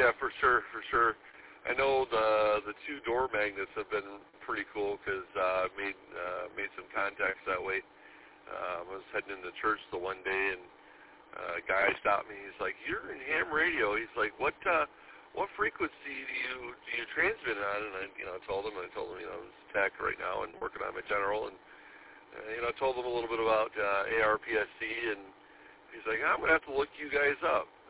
yeah, for sure, for sure. I know the two door magnets have been pretty cool because made some contacts that way. I was heading into church the one day, and a guy stopped me. He's like, "You're in ham radio." He's like, "What frequency do you transmit on?" And I told him, I'm tech right now and working on my general, and I told him a little bit about ARPSC, and he's like, "I'm gonna have to look you guys up."